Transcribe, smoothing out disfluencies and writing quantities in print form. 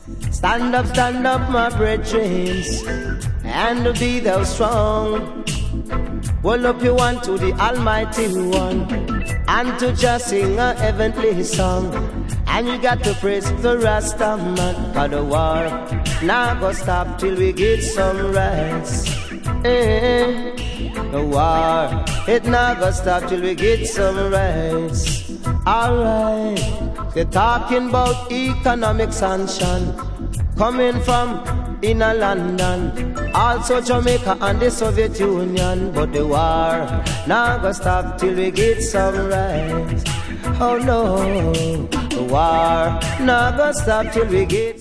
Stand up, my brethren, and be thou strong. Hold up your one to the Almighty One, and to just sing a heavenly song. And you got to praise the Rasta man, for the war now go stop till we get some rest. The war, it now go stop till we get some rest. Alright, they're talking about economic sanction coming from inner London, also Jamaica and the Soviet Union. But the war now go stop till we get some rest. Oh no, the war now go stop till we get